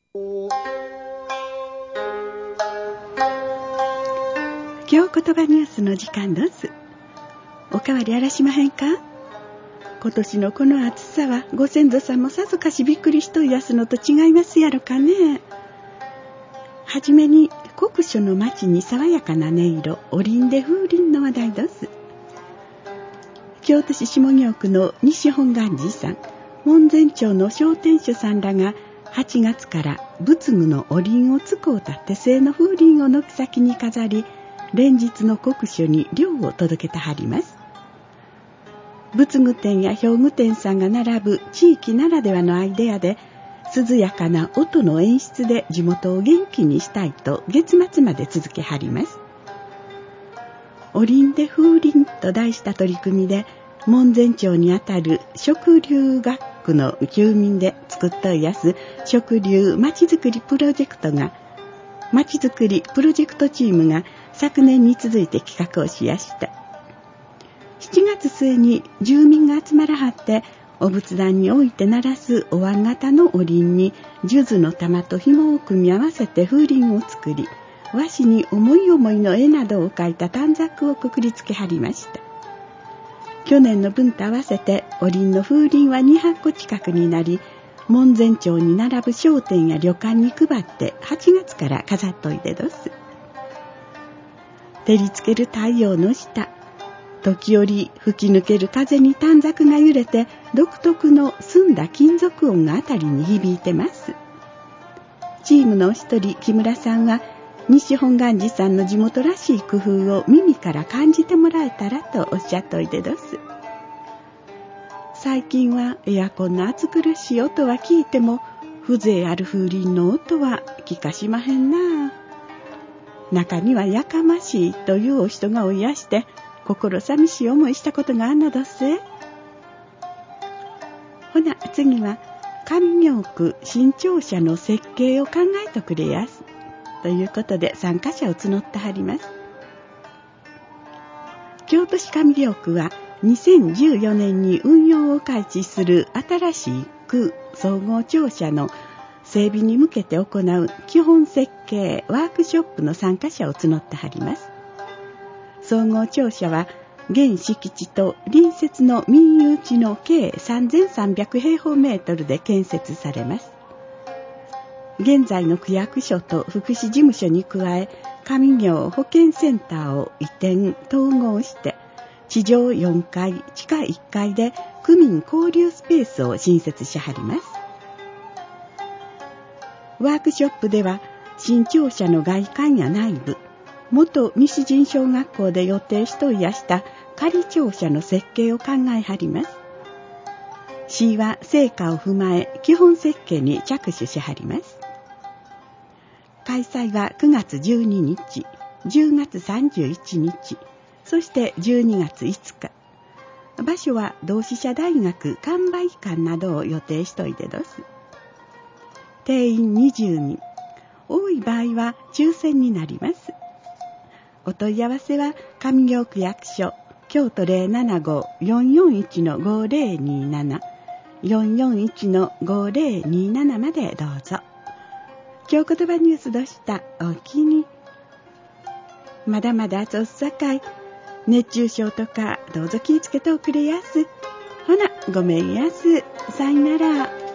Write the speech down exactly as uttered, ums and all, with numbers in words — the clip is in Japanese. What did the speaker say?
今日言葉ニュースの時間です。おかわりあらしまへんか？今年のこの暑さはご先祖さんもさぞかしびっくりしといやすのと違いますやろかね。はじめに国書の町に爽やかな音色、おりんで風鈴の話題です。京都市下京区の西本願寺さん、門前町の商店主さんらがはちがつから仏具のおりんを使うたって製の風鈴を軒先に飾り、連日の国書に涼を届けてはります。仏具店や表具店さんが並ぶ地域ならではのアイデアで、涼やかな音の演出で地元を元気にしたいと月末まで続けはります。おりんで風鈴と題した取り組みで、門前町にあたる食流学区の住民で作っといやす食流まちづくりプロジェクトが、まちづくりプロジェクトチームが昨年に続いて企画をしやした。しちがつ末に住民が集まらはって、お仏壇に置いて鳴らすお椀型のおりんに数珠の玉と紐を組み合わせて風鈴を作り、和紙に思い思いの絵などを描いた短冊をくくりつけはりました。去年の分と合わせておりんの風鈴はにひゃっこ近くになり、門前町に並ぶ商店や旅館に配ってはちがつから飾っといでどす。照りつける太陽の下、時折吹き抜ける風に短冊が揺れて、独特の澄んだ金属音があたりに響いてます。チームの一人木村さんは、西本願寺さんの地元らしい工夫を耳から感じてもらえたらとおっしゃっといてどす。最近はエアコンの暑苦しい音は聞いても、風情ある風鈴の音は聞かしまへんな。中にはやかましいというお人がおいやして、心寂しい思いしたことがあんのどすえ。ほな次は上京区新庁舎の設計を考えとくれやすということで参加者を募ってはります。京都市上京区はにせんじゅうよねんに運用を開始する新しい区総合庁舎の整備に向けて行う基本設計ワークショップの参加者を募ってはります。総合庁舎は現敷地と隣接の民有地の計さんぜんさんびゃくへいほうメートルで建設されます。現在の区役所と福祉事務所に加え、上京保健センターを移転統合して地上よんかい地下いっかいで区民交流スペースを新設しはります。ワークショップでは新庁舎の外観や内部、元西陣小学校で予定しといやした仮庁舎の設計を考えはります。市は成果を踏まえ基本設計に着手しはります。開催はくがつじゅうににち、じゅうがつさんじゅういちにち、そしてじゅうにがついつか。場所は同志社大学完売館などを予定しといてどす。定員にじゅうにん、多い場合は抽選になります。お問い合わせは上京区役所京都 ゼロななごーよんよんいちのごーぜろにーなな よんよんいちのごーぜろにーななまでどうぞ。今日言葉ニュースでした。おきに。まだまだ暑っさかい、熱中症とかどうぞ気ぃつけておくれやす。ほなごめんやす。さいなら。